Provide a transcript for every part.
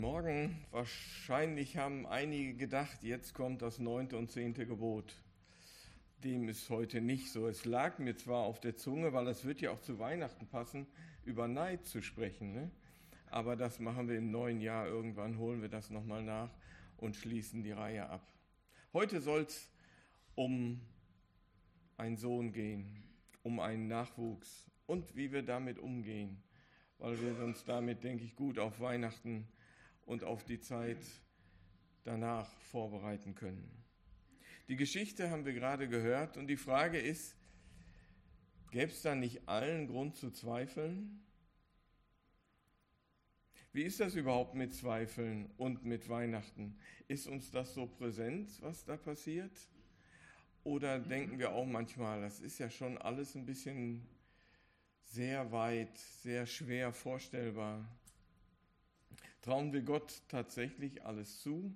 Morgen, wahrscheinlich haben einige gedacht, jetzt kommt das 9. und 10. Gebot. Dem ist heute nicht so. Es lag mir zwar auf der Zunge, weil es wird ja auch zu Weihnachten passen, über Neid zu sprechen. Ne? Aber das machen wir im neuen Jahr. Irgendwann holen wir das nochmal nach und schließen die Reihe ab. Heute soll es um einen Sohn gehen, um einen Nachwuchs und wie wir damit umgehen, weil wir uns damit, denke ich, gut auf Weihnachten und auf die Zeit danach vorbereiten können. Die Geschichte haben wir gerade gehört und die Frage ist, gäbe es da nicht allen Grund zu zweifeln? Wie ist das überhaupt mit Zweifeln und mit Weihnachten? Ist uns das so präsent, was da passiert? Oder denken wir auch manchmal, das ist ja schon alles ein bisschen sehr weit, sehr schwer vorstellbar? Trauen wir Gott tatsächlich alles zu?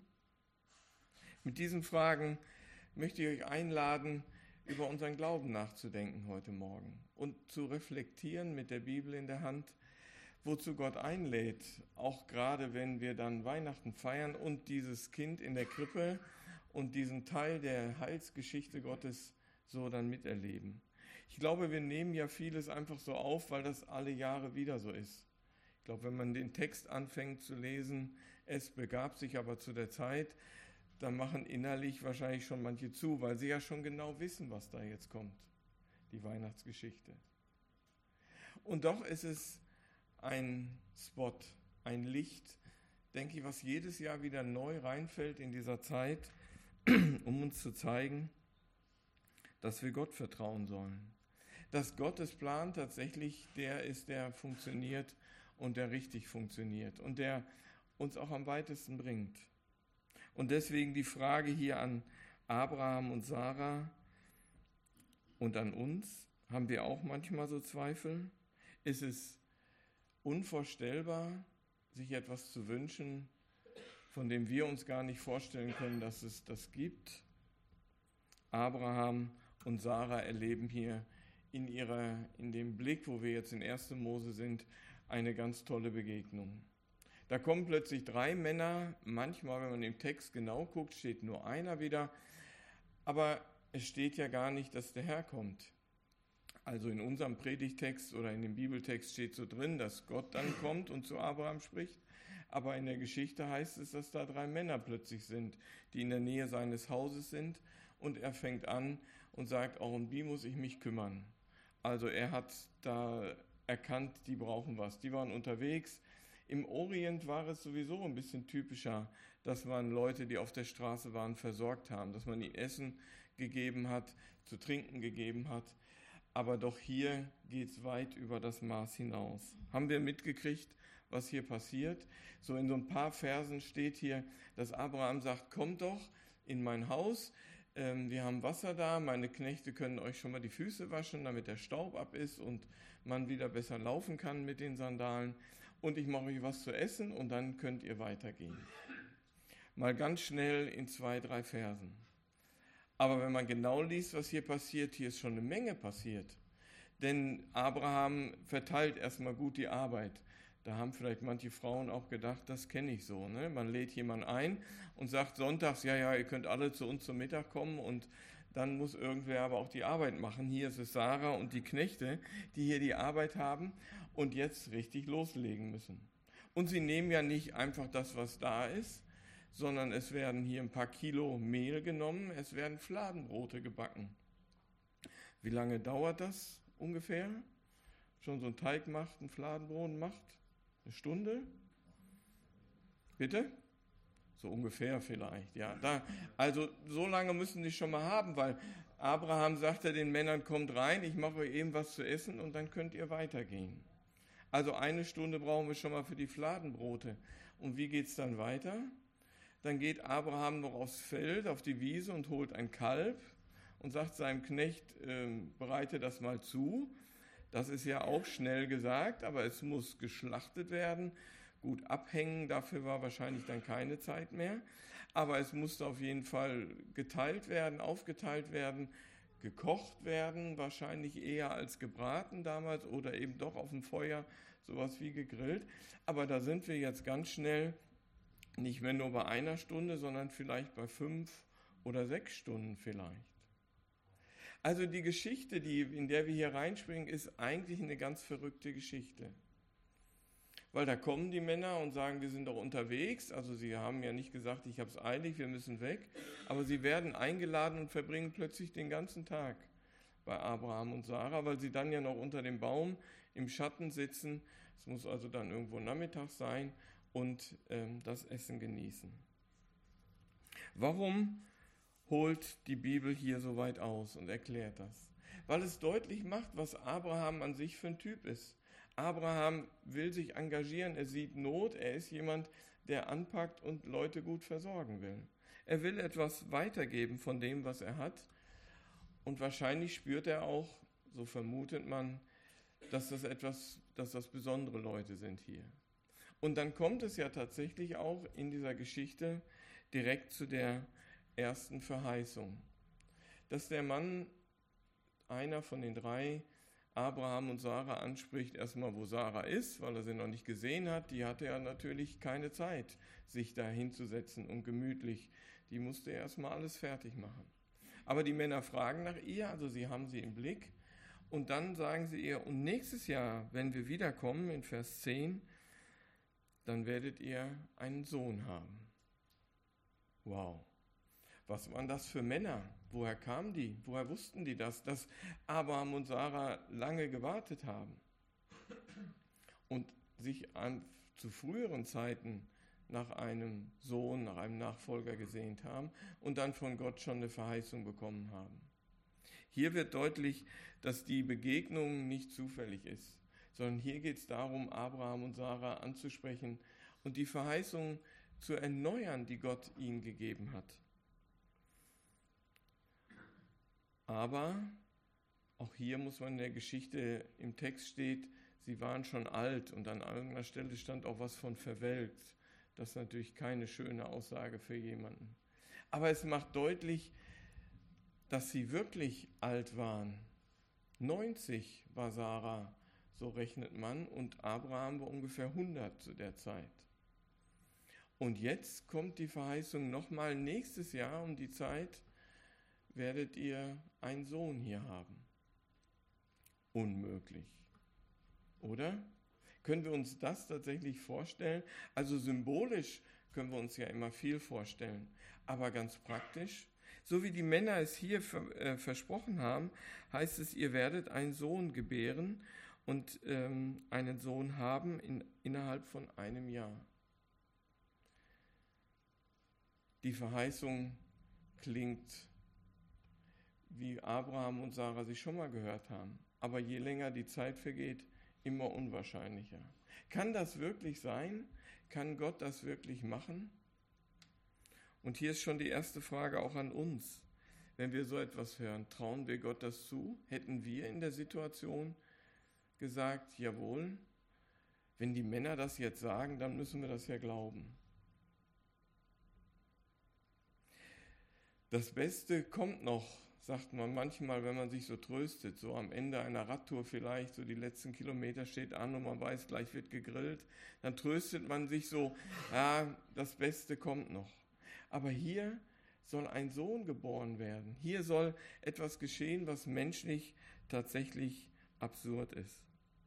Mit diesen Fragen möchte ich euch einladen, über unseren Glauben nachzudenken heute Morgen und zu reflektieren mit der Bibel in der Hand, wozu Gott einlädt, auch gerade wenn wir dann Weihnachten feiern und dieses Kind in der Krippe und diesen Teil der Heilsgeschichte Gottes so dann miterleben. Ich glaube, wir nehmen ja vieles einfach so auf, weil das alle Jahre wieder so ist. Ich glaube, wenn man den Text anfängt zu lesen, es begab sich aber zu der Zeit, dann machen innerlich wahrscheinlich schon manche zu, weil sie ja schon genau wissen, was da jetzt kommt, die Weihnachtsgeschichte. Und doch ist es ein Spot, ein Licht, denke ich, was jedes Jahr wieder neu reinfällt in dieser Zeit, um uns zu zeigen, dass wir Gott vertrauen sollen. Dass Gottes Plan tatsächlich der ist, der funktioniert und der richtig funktioniert und der uns auch am weitesten bringt. Und deswegen die Frage hier an Abraham und Sarah und an uns, haben wir auch manchmal so Zweifel? Ist es unvorstellbar, sich etwas zu wünschen, von dem wir uns gar nicht vorstellen können, dass es das gibt? Abraham und Sarah erleben hier in dem Blick, wo wir jetzt in 1. Mose sind, eine ganz tolle Begegnung. Da kommen plötzlich 3 Männer, manchmal, wenn man im Text genau guckt, steht nur einer wieder, aber es steht ja gar nicht, dass der Herr kommt. Also in unserem Predigtext oder in dem Bibeltext steht so drin, dass Gott dann kommt und zu Abraham spricht, aber in der Geschichte heißt es, dass da 3 Männer plötzlich sind, die in der Nähe seines Hauses sind und er fängt an und sagt, auch um die muss ich mich kümmern. Also er hat da erkannt, die brauchen was, die waren unterwegs. Im Orient war es sowieso ein bisschen typischer, dass man Leute, die auf der Straße waren, versorgt haben, dass man ihnen Essen gegeben hat, zu trinken gegeben hat. Aber doch hier geht es weit über das Maß hinaus. Haben wir mitgekriegt, was hier passiert? So in so ein paar Versen steht hier, dass Abraham sagt, kommt doch in mein Haus, wir haben Wasser da, meine Knechte können euch schon mal die Füße waschen, damit der Staub ab ist und man wieder besser laufen kann mit den Sandalen. Und ich mache euch was zu essen und dann könnt ihr weitergehen. Mal ganz schnell in 2, 3 Versen. Aber wenn man genau liest, was hier passiert, hier ist schon eine Menge passiert. Denn Abraham verteilt erstmal gut die Arbeit. Da haben vielleicht manche Frauen auch gedacht, das kenne ich so. Ne? Man lädt jemanden ein und sagt sonntags, ja, ihr könnt alle zu uns zum Mittag kommen und dann muss irgendwer aber auch die Arbeit machen. Hier ist es Sarah und die Knechte, die hier die Arbeit haben und jetzt richtig loslegen müssen. Und sie nehmen ja nicht einfach das, was da ist, sondern es werden hier ein paar Kilo Mehl genommen, es werden Fladenbrote gebacken. Wie lange dauert das ungefähr? Schon so ein Teig macht, ein Fladenbrot macht? Eine Stunde? Bitte? So ungefähr vielleicht, ja. Also so lange müssen die schon mal haben, weil Abraham sagte den Männern, kommt rein, ich mache euch eben was zu essen und dann könnt ihr weitergehen. Also 1 Stunde brauchen wir schon mal für die Fladenbrote. Und wie geht es dann weiter? Dann geht Abraham noch aufs Feld, auf die Wiese und holt ein Kalb und sagt seinem Knecht, bereite das mal zu. Das ist ja auch schnell gesagt, aber es muss geschlachtet werden. Gut, abhängen, dafür war wahrscheinlich dann keine Zeit mehr. Aber es musste auf jeden Fall geteilt werden, aufgeteilt werden, gekocht werden, wahrscheinlich eher als gebraten damals oder eben doch auf dem Feuer, sowas wie gegrillt. Aber da sind wir jetzt ganz schnell Nicht mehr nur bei 1 Stunde, sondern vielleicht bei 5 oder 6 Stunden vielleicht. Also die Geschichte, in der wir hier reinspringen, ist eigentlich eine ganz verrückte Geschichte. Weil da kommen die Männer und sagen, wir sind doch unterwegs. Also sie haben ja nicht gesagt, ich habe es eilig, wir müssen weg. Aber sie werden eingeladen und verbringen plötzlich den ganzen Tag bei Abraham und Sarah, weil sie dann ja noch unter dem Baum im Schatten sitzen. Es muss also dann irgendwo Nachmittag sein und das Essen genießen. Warum holt die Bibel hier so weit aus und erklärt das? Weil es deutlich macht, was Abraham an sich für ein Typ ist. Abraham will sich engagieren, er sieht Not, er ist jemand, der anpackt und Leute gut versorgen will. Er will etwas weitergeben von dem, was er hat. Und wahrscheinlich spürt er auch, so vermutet man, dass das besondere Leute sind hier. Und dann kommt es ja tatsächlich auch in dieser Geschichte direkt zu der ersten Verheißung, dass der Mann, einer von den 3, Abraham und Sarah anspricht, erstmal wo Sarah ist, weil er sie noch nicht gesehen hat. Die hatte ja natürlich keine Zeit, sich da hinzusetzen und gemütlich. Die musste erstmal alles fertig machen. Aber die Männer fragen nach ihr, also sie haben sie im Blick. Und dann sagen sie ihr, und nächstes Jahr, wenn wir wiederkommen, in Vers 10, dann werdet ihr einen Sohn haben. Wow. Was waren das für Männer? Woher kamen die? Woher wussten die das? Dass Abraham und Sarah lange gewartet haben und sich zu früheren Zeiten nach einem Sohn, nach einem Nachfolger gesehnt haben und dann von Gott schon eine Verheißung bekommen haben. Hier wird deutlich, dass die Begegnung nicht zufällig ist, sondern hier geht es darum, Abraham und Sarah anzusprechen und die Verheißung zu erneuern, die Gott ihnen gegeben hat. Aber auch hier muss man in der Geschichte, im Text steht, sie waren schon alt und an irgendeiner Stelle stand auch was von verwelkt. Das ist natürlich keine schöne Aussage für jemanden. Aber es macht deutlich, dass sie wirklich alt waren. 90 war Sarah, so rechnet man, und Abraham war ungefähr 100 zu der Zeit. Und jetzt kommt die Verheißung nochmal, nächstes Jahr um die Zeit werdet ihr einen Sohn hier haben. Unmöglich, oder? Können wir uns das tatsächlich vorstellen? Also symbolisch können wir uns ja immer viel vorstellen, aber ganz praktisch, so wie die Männer es hier versprochen haben, heißt es, ihr werdet einen Sohn gebären und einen Sohn haben innerhalb von einem Jahr. Die Verheißung klingt, wie Abraham und Sarah sie schon mal gehört haben, aber je länger die Zeit vergeht, immer unwahrscheinlicher. Kann das wirklich sein? Kann Gott das wirklich machen? Und hier ist schon die erste Frage auch an uns. Wenn wir so etwas hören, trauen wir Gott das zu? Hätten wir in der Situation gesagt, jawohl, wenn die Männer das jetzt sagen, dann müssen wir das ja glauben. Das Beste kommt noch, sagt man manchmal, wenn man sich so tröstet, so am Ende einer Radtour vielleicht, so die letzten Kilometer steht an und man weiß, gleich wird gegrillt, dann tröstet man sich so, ja, das Beste kommt noch. Aber hier soll ein Sohn geboren werden. Hier soll etwas geschehen, was menschlich tatsächlich absurd ist.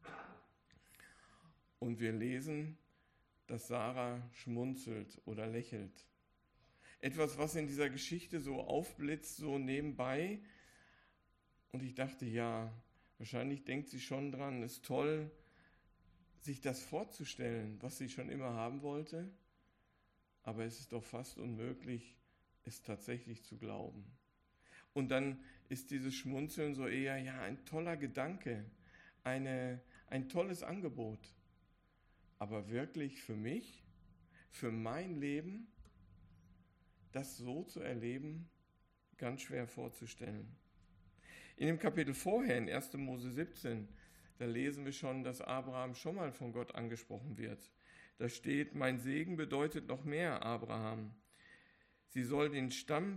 Und wir lesen, dass Sarah schmunzelt oder lächelt. Etwas, was in dieser Geschichte so aufblitzt, so nebenbei. Und ich dachte, ja, wahrscheinlich denkt sie schon dran, ist toll, sich das vorzustellen, was sie schon immer haben wollte. Aber es ist doch fast unmöglich, es tatsächlich zu glauben. Und dann ist dieses Schmunzeln so eher, ja, ein toller Gedanke, ein tolles Angebot. Aber wirklich für mich, für mein Leben, das so zu erleben, ganz schwer vorzustellen. In dem Kapitel vorher, in 1. Mose 17, da lesen wir schon, dass Abraham schon mal von Gott angesprochen wird. Da steht, mein Segen bedeutet noch mehr, Abraham. Sie soll die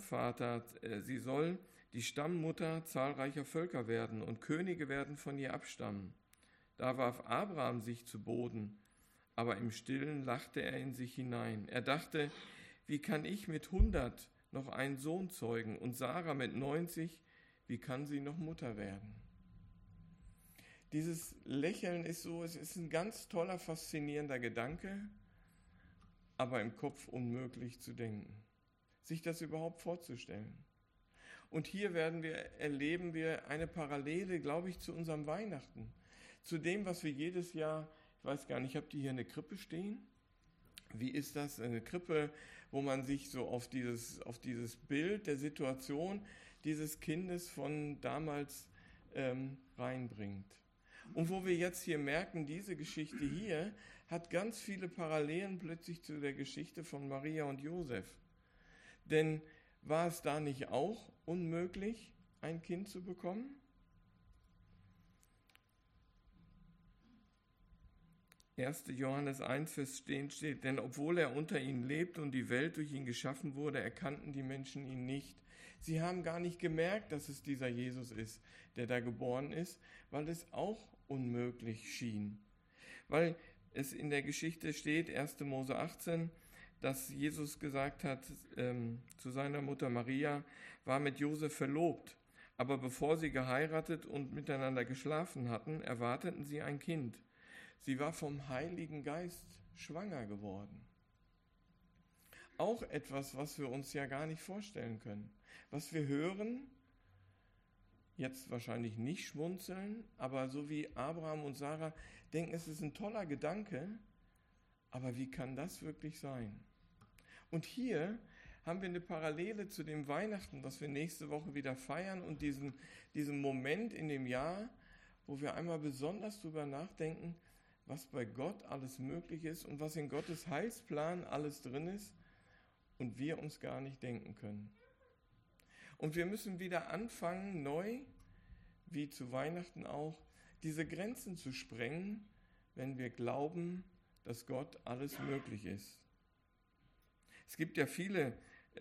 Stammmutter zahlreicher Völker werden und Könige werden von ihr abstammen. Da warf Abraham sich zu Boden, aber im Stillen lachte er in sich hinein. Er dachte, wie kann ich mit 100 noch einen Sohn zeugen und Sarah mit 90, wie kann sie noch Mutter werden? Dieses Lächeln ist so, es ist ein ganz toller, faszinierender Gedanke, aber im Kopf unmöglich zu denken, sich das überhaupt vorzustellen. Und hier erleben wir eine Parallele, glaube ich, zu unserem Weihnachten, zu dem, was wir jedes Jahr, ich weiß gar nicht, habt ihr hier eine Krippe stehen? Wie ist das? Eine Krippe, wo man sich so auf dieses Bild der Situation dieses Kindes von damals reinbringt. Und wo wir jetzt hier merken, diese Geschichte hier hat ganz viele Parallelen plötzlich zu der Geschichte von Maria und Josef. Denn war es da nicht auch unmöglich, ein Kind zu bekommen? 1. Johannes 1, Vers 10 steht, denn obwohl er unter ihnen lebt und die Welt durch ihn geschaffen wurde, erkannten die Menschen ihn nicht. Sie haben gar nicht gemerkt, dass es dieser Jesus ist, der da geboren ist, weil es auch unmöglich schien. Weil es in der Geschichte steht, 1. Mose 18, dass Jesus gesagt hat zu seiner Mutter Maria, war mit Josef verlobt, aber bevor sie geheiratet und miteinander geschlafen hatten, erwarteten sie ein Kind. Sie war vom Heiligen Geist schwanger geworden. Auch etwas, was wir uns ja gar nicht vorstellen können. Was wir hören, jetzt wahrscheinlich nicht schmunzeln, aber so wie Abraham und Sarah denken, es ist ein toller Gedanke, aber wie kann das wirklich sein? Und hier haben wir eine Parallele zu dem Weihnachten, was wir nächste Woche wieder feiern und diesen Moment in dem Jahr, wo wir einmal besonders darüber nachdenken, was bei Gott alles möglich ist und was in Gottes Heilsplan alles drin ist und wir uns gar nicht denken können. Und wir müssen wieder anfangen, neu, wie zu Weihnachten auch, diese Grenzen zu sprengen, wenn wir glauben, dass Gott alles möglich ist. Es gibt ja viele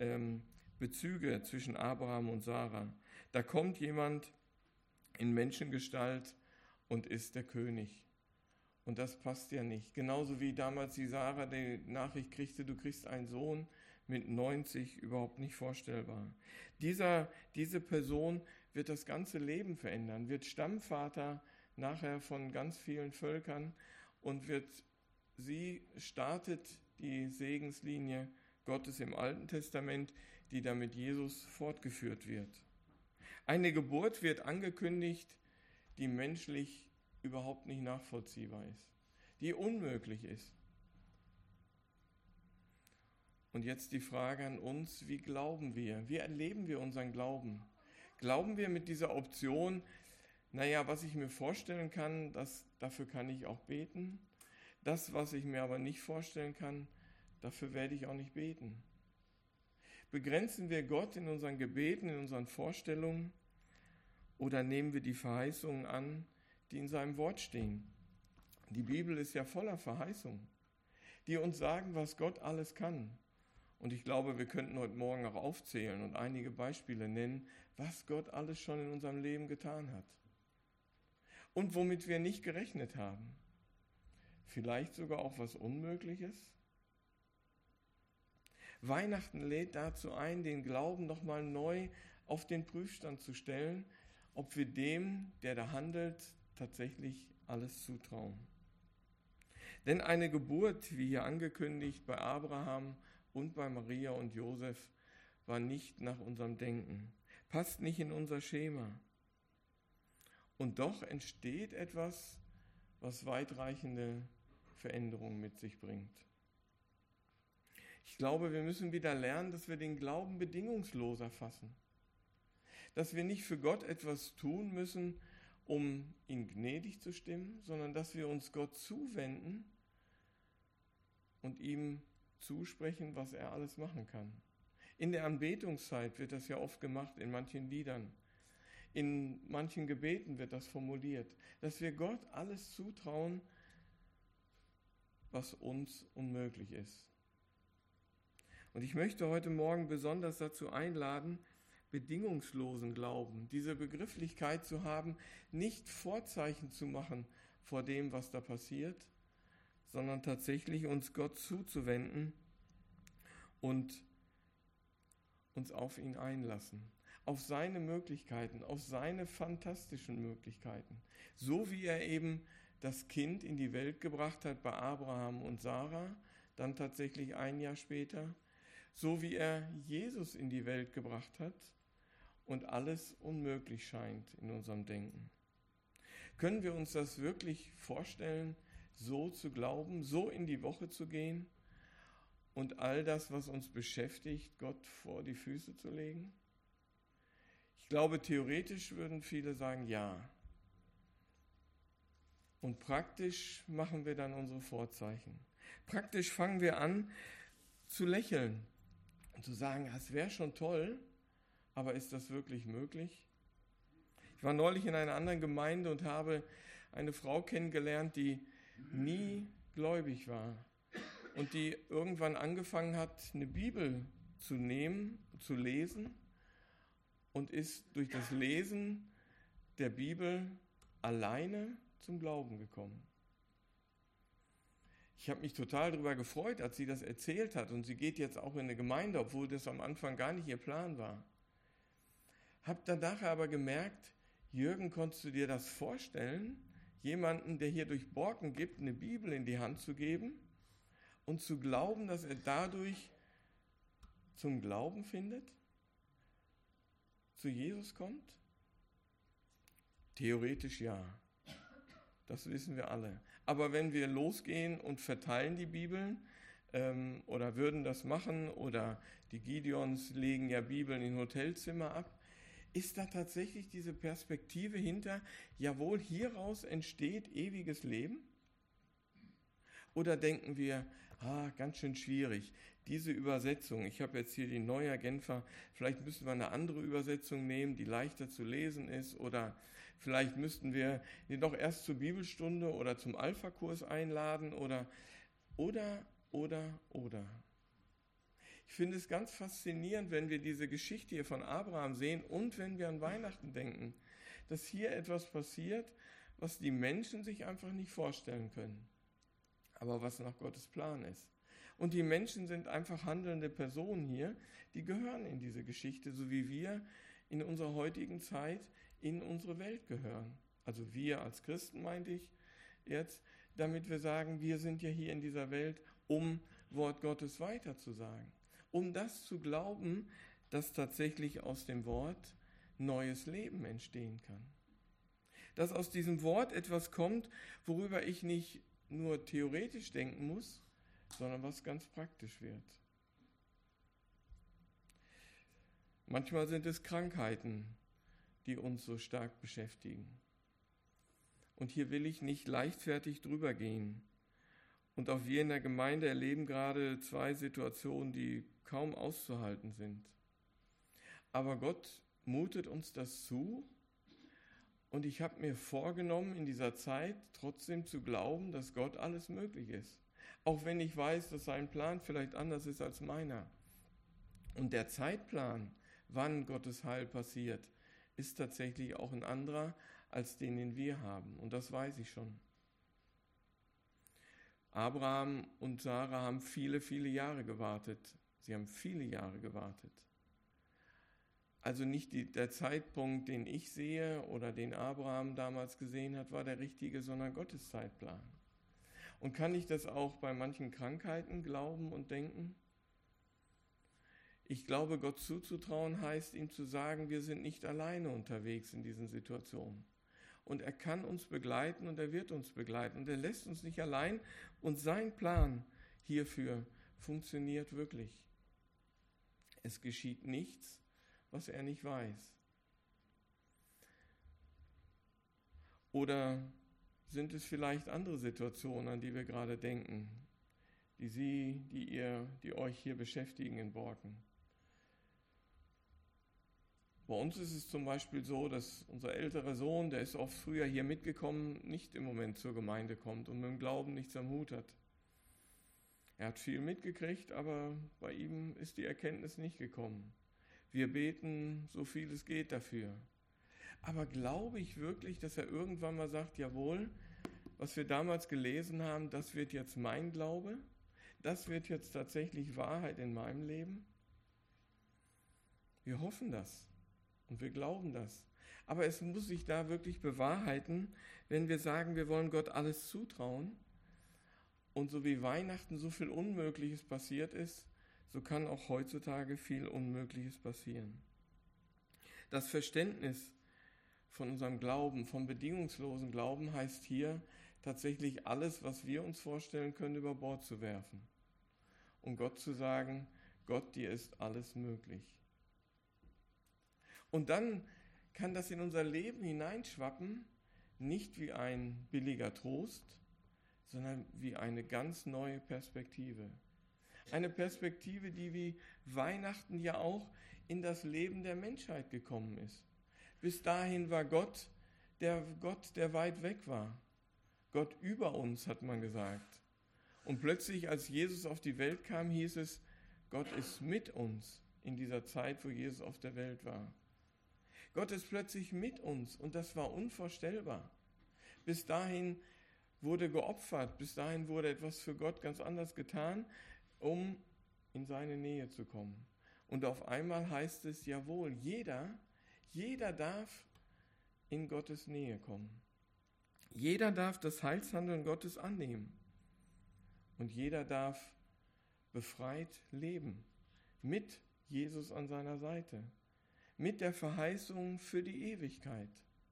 Bezüge zwischen Abraham und Sarah. Da kommt jemand in Menschengestalt und ist der König. Und das passt ja nicht. Genauso wie damals die Sarah die Nachricht kriegte, du kriegst einen Sohn mit 90, überhaupt nicht vorstellbar. Diese Person wird das ganze Leben verändern, wird Stammvater nachher von ganz vielen Völkern und sie startet die Segenslinie Gottes im Alten Testament, die dann mit Jesus fortgeführt wird. Eine Geburt wird angekündigt, die menschlich überhaupt nicht nachvollziehbar ist, die unmöglich ist. Und jetzt die Frage an uns, wie glauben wir? Wie erleben wir unseren Glauben? Glauben wir mit dieser Option, was ich mir vorstellen kann, dafür kann ich auch beten. Das, was ich mir aber nicht vorstellen kann, dafür werde ich auch nicht beten. Begrenzen wir Gott in unseren Gebeten, in unseren Vorstellungen oder nehmen wir die Verheißungen an, die in seinem Wort stehen? Die Bibel ist ja voller Verheißungen, die uns sagen, was Gott alles kann. Und ich glaube, wir könnten heute Morgen auch aufzählen und einige Beispiele nennen, was Gott alles schon in unserem Leben getan hat. Und womit wir nicht gerechnet haben. Vielleicht sogar auch was Unmögliches. Weihnachten lädt dazu ein, den Glauben nochmal neu auf den Prüfstand zu stellen, ob wir dem, der da handelt, tatsächlich alles zutrauen. Denn eine Geburt, wie hier angekündigt, bei Abraham und bei Maria und Josef, war nicht nach unserem Denken, passt nicht in unser Schema. Und doch entsteht etwas, was weitreichende Veränderungen mit sich bringt. Ich glaube, wir müssen wieder lernen, dass wir den Glauben bedingungslos erfassen. Dass wir nicht für Gott etwas tun müssen, um ihn gnädig zu stimmen, sondern dass wir uns Gott zuwenden und ihm zusprechen, was er alles machen kann. In der Anbetungszeit wird das ja oft gemacht, in manchen Liedern. In manchen Gebeten wird das formuliert, dass wir Gott alles zutrauen, was uns unmöglich ist. Und ich möchte heute Morgen besonders dazu einladen, bedingungslosen Glauben, diese Begrifflichkeit zu haben, nicht Vorzeichen zu machen vor dem, was da passiert, sondern tatsächlich uns Gott zuzuwenden und uns auf ihn einlassen, auf seine Möglichkeiten, auf seine fantastischen Möglichkeiten. So wie er eben das Kind in die Welt gebracht hat bei Abraham und Sarah, dann tatsächlich ein Jahr später, so wie er Jesus in die Welt gebracht hat und alles unmöglich scheint in unserem Denken. Können wir uns das wirklich vorstellen, so zu glauben, so in die Woche zu gehen und all das, was uns beschäftigt, Gott vor die Füße zu legen? Ich glaube, theoretisch würden viele sagen, ja. Und praktisch machen wir dann unsere Vorzeichen. Praktisch fangen wir an zu lächeln und zu sagen, das wäre schon toll, aber ist das wirklich möglich? Ich war neulich in einer anderen Gemeinde und habe eine Frau kennengelernt, die nie gläubig war und die irgendwann angefangen hat, eine Bibel zu nehmen, zu lesen und ist durch das Lesen der Bibel alleine zum Glauben gekommen. Ich habe mich total darüber gefreut, als sie das erzählt hat, und sie geht jetzt auch in eine Gemeinde, obwohl das am Anfang gar nicht ihr Plan war. Hab danach aber gemerkt, Jürgen, konntest du dir das vorstellen, jemanden, der hier durch Borken gibt, eine Bibel in die Hand zu geben und zu glauben, dass er dadurch zum Glauben findet, zu Jesus kommt? Theoretisch ja. Das wissen wir alle. Aber wenn wir losgehen und verteilen die Bibeln oder würden das machen oder die Gideons legen ja Bibeln in Hotelzimmer ab, ist da tatsächlich diese Perspektive hinter, jawohl, hieraus entsteht ewiges Leben? Oder denken wir, ganz schön schwierig, diese Übersetzung, ich habe jetzt hier die Neue Genfer, vielleicht müssten wir eine andere Übersetzung nehmen, die leichter zu lesen ist, oder vielleicht müssten wir ihn doch erst zur Bibelstunde oder zum Alpha-Kurs einladen, oder. Ich finde es ganz faszinierend, wenn wir diese Geschichte hier von Abraham sehen und wenn wir an Weihnachten denken, dass hier etwas passiert, was die Menschen sich einfach nicht vorstellen können, aber was nach Gottes Plan ist. Und die Menschen sind einfach handelnde Personen hier, die gehören in diese Geschichte, so wie wir in unserer heutigen Zeit in unsere Welt gehören. Also wir als Christen, meinte ich jetzt, damit wir sagen, wir sind ja hier in dieser Welt, um Wort Gottes weiterzusagen. Um das zu glauben, dass tatsächlich aus dem Wort neues Leben entstehen kann. Dass aus diesem Wort etwas kommt, worüber ich nicht nur theoretisch denken muss, sondern was ganz praktisch wird. Manchmal sind es Krankheiten, die uns so stark beschäftigen. Und hier will ich nicht leichtfertig drüber gehen. Und auch wir in der Gemeinde erleben gerade 2 Situationen, die kaum auszuhalten sind. Aber Gott mutet uns das zu. Und ich habe mir vorgenommen, in dieser Zeit trotzdem zu glauben, dass Gott alles möglich ist. Auch wenn ich weiß, dass sein Plan vielleicht anders ist als meiner. Und der Zeitplan, wann Gottes Heil passiert, ist tatsächlich auch ein anderer als den wir haben. Und das weiß ich schon. Abraham und Sarah haben viele, viele Jahre gewartet. Sie haben viele Jahre gewartet. Also nicht der Zeitpunkt, den ich sehe oder den Abraham damals gesehen hat, war der richtige, sondern Gottes Zeitplan. Und kann ich das auch bei manchen Krankheiten glauben und denken? Ich glaube, Gott zuzutrauen heißt, ihm zu sagen, wir sind nicht alleine unterwegs in diesen Situationen. Und er kann uns begleiten und er wird uns begleiten. Und er lässt uns nicht allein. Und sein Plan hierfür funktioniert wirklich. Es geschieht nichts, was er nicht weiß. Oder sind es vielleicht andere Situationen, an die wir gerade denken, die euch hier beschäftigen in Borken? Bei uns ist es zum Beispiel so, dass unser älterer Sohn, der ist oft früher hier mitgekommen, nicht im Moment zur Gemeinde kommt und mit dem Glauben nichts am Hut hat. Er hat viel mitgekriegt, aber bei ihm ist die Erkenntnis nicht gekommen. Wir beten, so viel es geht dafür. Aber glaube ich wirklich, dass er irgendwann mal sagt, jawohl, was wir damals gelesen haben, das wird jetzt mein Glaube, das wird jetzt tatsächlich Wahrheit in meinem Leben? Wir hoffen das und wir glauben das. Aber es muss sich da wirklich bewahrheiten, wenn wir sagen, wir wollen Gott alles zutrauen. Und so wie Weihnachten so viel Unmögliches passiert ist, so kann auch heutzutage viel Unmögliches passieren. Das Verständnis von unserem Glauben, vom bedingungslosen Glauben, heißt hier tatsächlich alles, was wir uns vorstellen können, über Bord zu werfen. Und Gott zu sagen, Gott, dir ist alles möglich. Und dann kann das in unser Leben hineinschwappen, nicht wie ein billiger Trost, sondern wie eine ganz neue Perspektive. Eine Perspektive, die wie Weihnachten ja auch in das Leben der Menschheit gekommen ist. Bis dahin war Gott, der weit weg war. Gott über uns, hat man gesagt. Und plötzlich, als Jesus auf die Welt kam, hieß es, Gott ist mit uns in dieser Zeit, wo Jesus auf der Welt war. Gott ist plötzlich mit uns und das war unvorstellbar. Bis dahin wurde geopfert, bis dahin wurde etwas für Gott ganz anders getan, um in seine Nähe zu kommen. Und auf einmal heißt es, jawohl, jeder darf in Gottes Nähe kommen. Jeder darf das Heilshandeln Gottes annehmen. Und jeder darf befreit leben, mit Jesus an seiner Seite, mit der Verheißung für die Ewigkeit.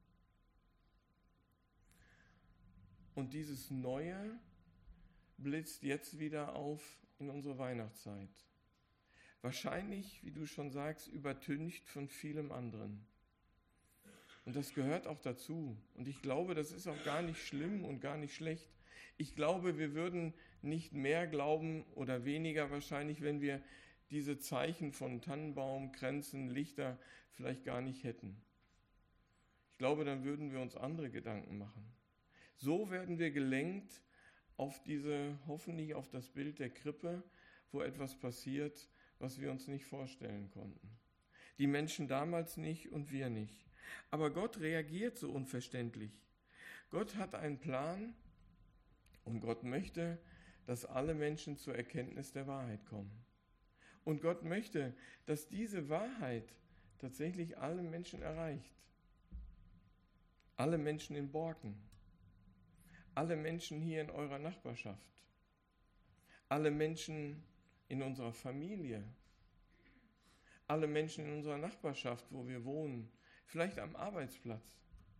Und dieses Neue blitzt jetzt wieder auf in unsere Weihnachtszeit. Wahrscheinlich, wie du schon sagst, übertüncht von vielem anderen. Und das gehört auch dazu. Und ich glaube, das ist auch gar nicht schlimm und gar nicht schlecht. Ich glaube, wir würden nicht mehr glauben oder weniger wahrscheinlich, wenn wir diese Zeichen von Tannenbaum, Kränzen, Lichter vielleicht gar nicht hätten. Ich glaube, dann würden wir uns andere Gedanken machen. So werden wir gelenkt hoffentlich auf das Bild der Krippe, wo etwas passiert, was wir uns nicht vorstellen konnten. Die Menschen damals nicht und wir nicht. Aber Gott reagiert so unverständlich. Gott hat einen Plan und Gott möchte, dass alle Menschen zur Erkenntnis der Wahrheit kommen. Und Gott möchte, dass diese Wahrheit tatsächlich alle Menschen erreicht. Alle Menschen in Borken. Alle Menschen hier in eurer Nachbarschaft. Alle Menschen in unserer Familie. Alle Menschen in unserer Nachbarschaft, wo wir wohnen. Vielleicht am Arbeitsplatz.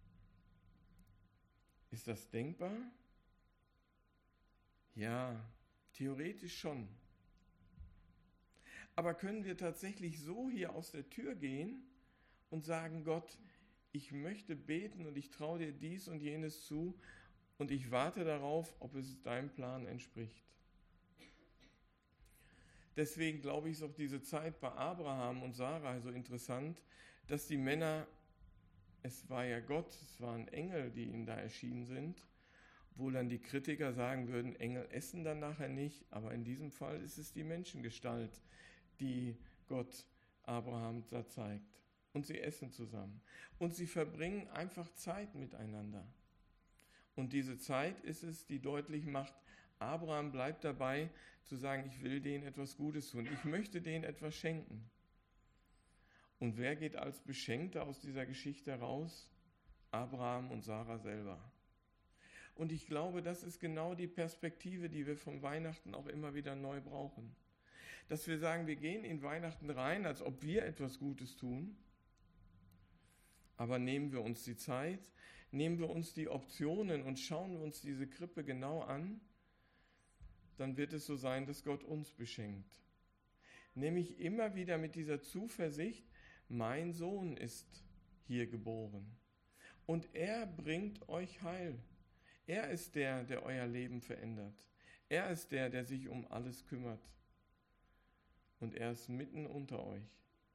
Ist das denkbar? Ja, theoretisch schon. Aber können wir tatsächlich so hier aus der Tür gehen und sagen, Gott, ich möchte beten und ich traue dir dies und jenes zu und ich warte darauf, ob es deinem Plan entspricht. Deswegen glaube ich, ist auch diese Zeit bei Abraham und Sarah so interessant, dass die Männer, es war ja Gott, es waren Engel, die ihnen da erschienen sind, wo dann die Kritiker sagen würden, Engel essen dann nachher nicht, aber in diesem Fall ist es die Menschengestalt, die Gott Abraham da zeigt. Und sie essen zusammen. Und sie verbringen einfach Zeit miteinander. Und diese Zeit ist es, die deutlich macht, Abraham bleibt dabei, zu sagen, ich will denen etwas Gutes tun. Ich möchte denen etwas schenken. Und wer geht als Beschenkter aus dieser Geschichte raus? Abraham und Sarah selber. Und ich glaube, das ist genau die Perspektive, die wir von Weihnachten auch immer wieder neu brauchen. Dass wir sagen, wir gehen in Weihnachten rein, als ob wir etwas Gutes tun. Aber nehmen wir uns die Zeit, nehmen wir uns die Optionen und schauen wir uns diese Krippe genau an, dann wird es so sein, dass Gott uns beschenkt. Nämlich immer wieder mit dieser Zuversicht, mein Sohn ist hier geboren. Und er bringt euch Heil. Er ist der, der euer Leben verändert. Er ist der, der sich um alles kümmert. Und er ist mitten unter euch.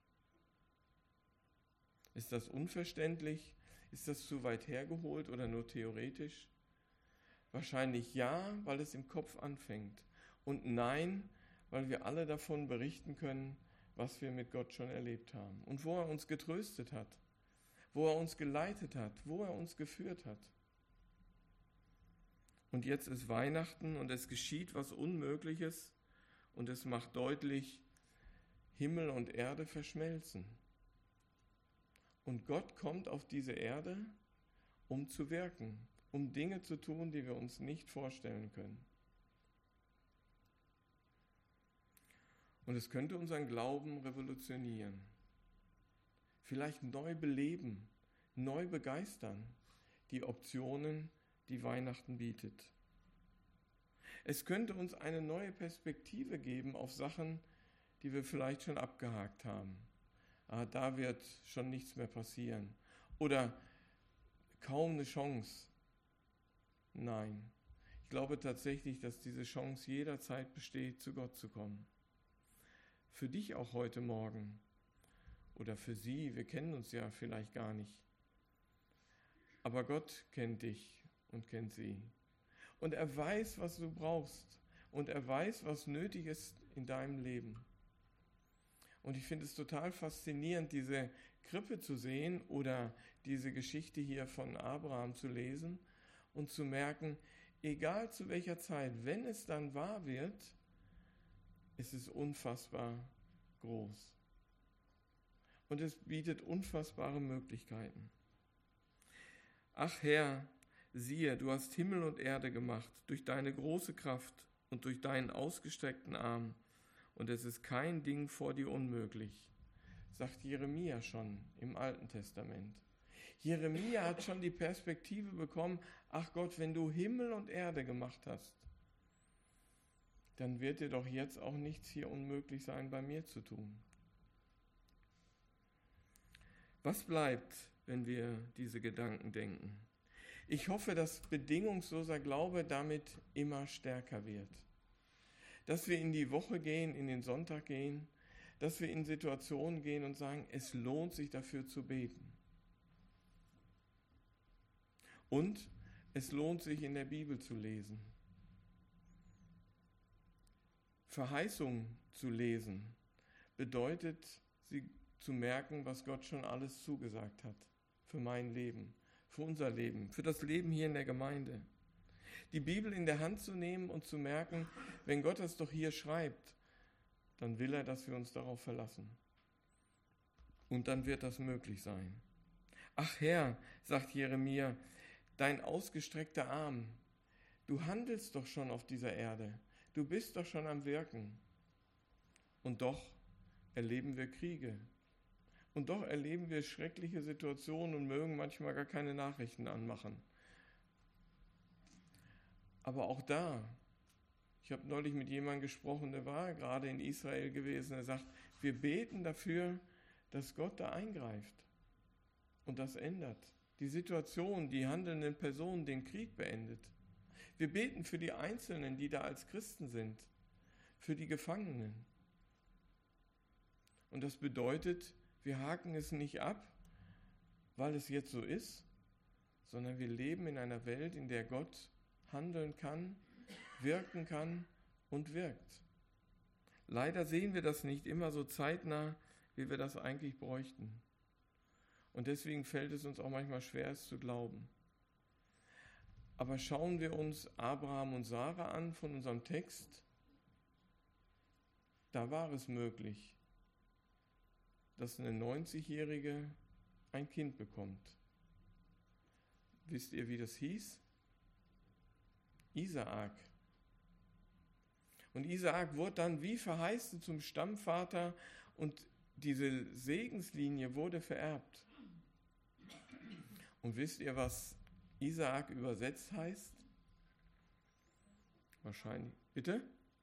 Ist das unverständlich? Ist das zu weit hergeholt oder nur theoretisch? Wahrscheinlich ja, weil es im Kopf anfängt. Und nein, weil wir alle davon berichten können, was wir mit Gott schon erlebt haben. Und wo er uns getröstet hat, wo er uns geleitet hat, wo er uns geführt hat. Und jetzt ist Weihnachten und es geschieht was Unmögliches und es macht deutlich, Himmel und Erde verschmelzen. Und Gott kommt auf diese Erde, um zu wirken, um Dinge zu tun, die wir uns nicht vorstellen können. Und es könnte unseren Glauben revolutionieren, vielleicht neu beleben, neu begeistern, die Optionen, die Weihnachten bietet. Es könnte uns eine neue Perspektive geben auf Sachen, die wir vielleicht schon abgehakt haben. Da wird schon nichts mehr passieren. Oder kaum eine Chance. Nein, ich glaube tatsächlich, dass diese Chance jederzeit besteht, zu Gott zu kommen. Für dich auch heute Morgen. Oder für sie, wir kennen uns ja vielleicht gar nicht. Aber Gott kennt dich und kennt sie. Und er weiß, was du brauchst. Und er weiß, was nötig ist in deinem Leben. Und ich finde es total faszinierend, diese Krippe zu sehen oder diese Geschichte hier von Abraham zu lesen und zu merken, egal zu welcher Zeit, wenn es dann wahr wird, ist es unfassbar groß. Und es bietet unfassbare Möglichkeiten. Ach Herr, siehe, du hast Himmel und Erde gemacht, durch deine große Kraft und durch deinen ausgestreckten Arm. Und es ist kein Ding vor dir unmöglich, sagt Jeremia schon im Alten Testament. Jeremia hat schon die Perspektive bekommen, ach Gott, wenn du Himmel und Erde gemacht hast, dann wird dir doch jetzt auch nichts hier unmöglich sein, bei mir zu tun. Was bleibt, wenn wir diese Gedanken denken? Ich hoffe, dass bedingungsloser Glaube damit immer stärker wird. Dass wir in die Woche gehen, in den Sonntag gehen, dass wir in Situationen gehen und sagen, es lohnt sich dafür zu beten. Und es lohnt sich in der Bibel zu lesen. Verheißung zu lesen bedeutet, sie zu merken, was Gott schon alles zugesagt hat für mein Leben, für unser Leben, für das Leben hier in der Gemeinde. Die Bibel in der Hand zu nehmen und zu merken, wenn Gott das doch hier schreibt, dann will er, dass wir uns darauf verlassen. Und dann wird das möglich sein. Ach Herr, sagt Jeremia, dein ausgestreckter Arm, du handelst doch schon auf dieser Erde, du bist doch schon am Wirken. Und doch erleben wir Kriege. Und doch erleben wir schreckliche Situationen und mögen manchmal gar keine Nachrichten anmachen. Aber auch da, ich habe neulich mit jemandem gesprochen, der war gerade in Israel gewesen, er sagt, wir beten dafür, dass Gott da eingreift und das ändert. Die Situation, die handelnden Personen, den Krieg beendet. Wir beten für die Einzelnen, die da als Christen sind, für die Gefangenen. Und das bedeutet, wir haken es nicht ab, weil es jetzt so ist, sondern wir leben in einer Welt, in der Gott handeln kann, wirken kann und wirkt. Leider sehen wir das nicht immer so zeitnah, wie wir das eigentlich bräuchten. Und deswegen fällt es uns auch manchmal schwer, es zu glauben. Aber schauen wir uns Abraham und Sarah an von unserem Text, da war es möglich, dass eine 90-Jährige ein Kind bekommt. Wisst ihr, wie das hieß? Isaak. Und Isaak wurde dann wie verheißen zum Stammvater und diese Segenslinie wurde vererbt. Und wisst ihr, was Isaak übersetzt heißt? Wahrscheinlich. Bitte?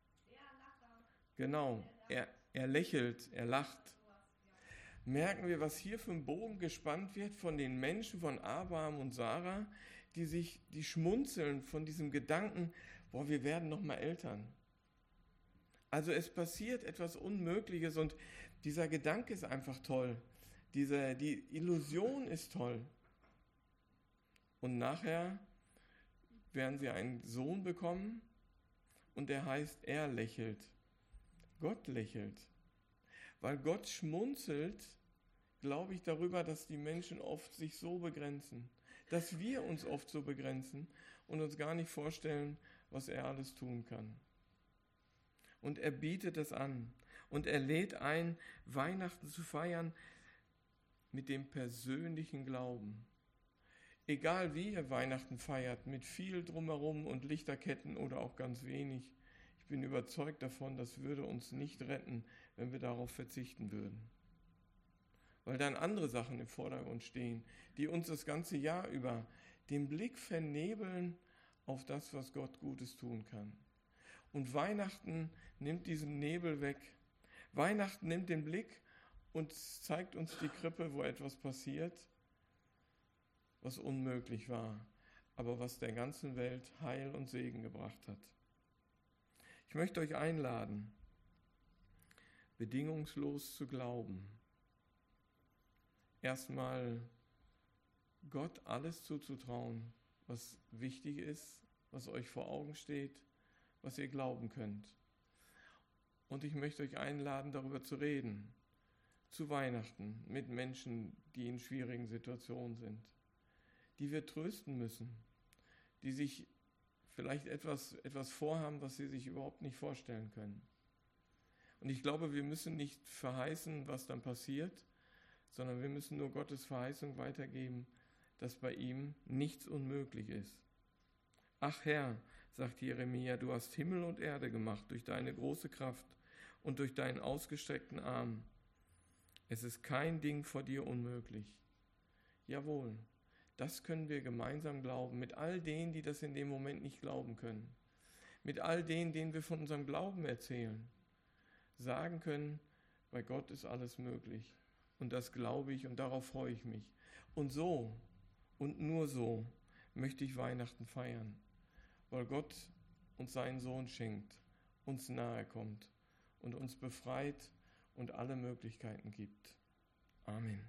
Genau, er lächelt, er lacht. Merken wir, was hier für ein Bogen gespannt wird von den Menschen, von Abraham und Sarah, die schmunzeln von diesem Gedanken, boah, wir werden noch mal Eltern. Also es passiert etwas Unmögliches und dieser Gedanke ist einfach toll. Die Illusion ist toll. Und nachher werden sie einen Sohn bekommen und der heißt, er lächelt. Gott lächelt. Weil Gott schmunzelt, glaube ich darüber, dass die Menschen oft sich so begrenzen, dass wir uns oft so begrenzen und uns gar nicht vorstellen, was er alles tun kann. Und er bietet es an und er lädt ein, Weihnachten zu feiern mit dem persönlichen Glauben. Egal wie ihr Weihnachten feiert, mit viel drumherum und Lichterketten oder auch ganz wenig, ich bin überzeugt davon, das würde uns nicht retten, wenn wir darauf verzichten würden. Weil dann andere Sachen im Vordergrund stehen, die uns das ganze Jahr über den Blick vernebeln auf das, was Gott Gutes tun kann. Und Weihnachten nimmt diesen Nebel weg. Weihnachten nimmt den Blick und zeigt uns die Krippe, wo etwas passiert, was unmöglich war, aber was der ganzen Welt Heil und Segen gebracht hat. Ich möchte euch einladen, bedingungslos zu glauben. Erstmal Gott alles zuzutrauen, was wichtig ist, was euch vor Augen steht, was ihr glauben könnt. Und ich möchte euch einladen, darüber zu reden, zu Weihnachten mit Menschen, die in schwierigen Situationen sind, die wir trösten müssen, die sich vielleicht etwas vorhaben, was sie sich überhaupt nicht vorstellen können. Und ich glaube, wir müssen nicht verheißen, was dann passiert, sondern wir müssen nur Gottes Verheißung weitergeben, dass bei ihm nichts unmöglich ist. Ach Herr, sagt Jeremia, du hast Himmel und Erde gemacht durch deine große Kraft und durch deinen ausgestreckten Arm. Es ist kein Ding vor dir unmöglich. Jawohl, das können wir gemeinsam glauben, mit all denen, die das in dem Moment nicht glauben können. Mit all denen, denen wir von unserem Glauben erzählen. Sagen können, bei Gott ist alles möglich. Und das glaube ich und darauf freue ich mich. Und so und nur so möchte ich Weihnachten feiern, weil Gott uns seinen Sohn schenkt, uns nahe kommt und uns befreit und alle Möglichkeiten gibt. Amen.